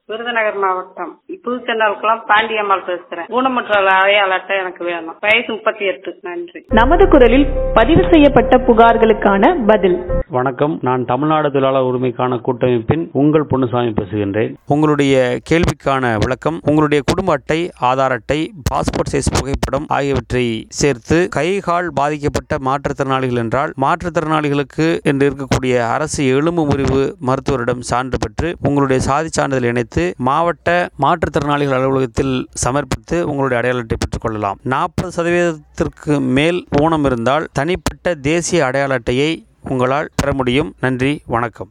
விருதுநகர் மாவட்டம் புதுச்செண்டால்குளம் பாண்டியம்மாள் பேசுறேன். ஊனமுற்ற அடையாள அட்டை எனக்கு வேணும். வயசு 38. நன்றி. நமது குரலில் பதிவு செய்யப்பட்ட புகார்களுக்கான பதில். வணக்கம், நான் தமிழ்நாடு தொழிலாளர் உரிமைக்கான கூட்டமைப்பின் உங்கள் பொன்னுசாமி பேசுகின்றேன். உங்களுடைய கேள்விக்கான விளக்கம்: உங்களுடைய குடும்ப அட்டை, ஆதார் அட்டை, பாஸ்போர்ட் சைஸ் புகைப்படம் ஆகியவற்றை சேர்த்து கை கால் பாதிக்கப்பட்ட மாற்றுத்திறனாளிகள் என்றால் மாற்றுத்திறனாளிகளுக்கு என்று இருக்கக்கூடிய அரசு எலும்பு முறிவு மருத்துவரிடம் சான்று பெற்று உங்களுடைய சாதி சான்றிதழ் இணைத்து மாவட்ட மாற்றுத்திறனாளிகள் அலுவலகத்தில் சமர்ப்பித்து உங்களுடைய அடையாள அட்டை பெற்றுக் கொள்ளலாம். 40% மேல் ஊனம் இருந்தால் தனிப்பட்ட தேசிய அடையாள அட்டையை உங்களால் பெற முடியும். நன்றி, வணக்கம்.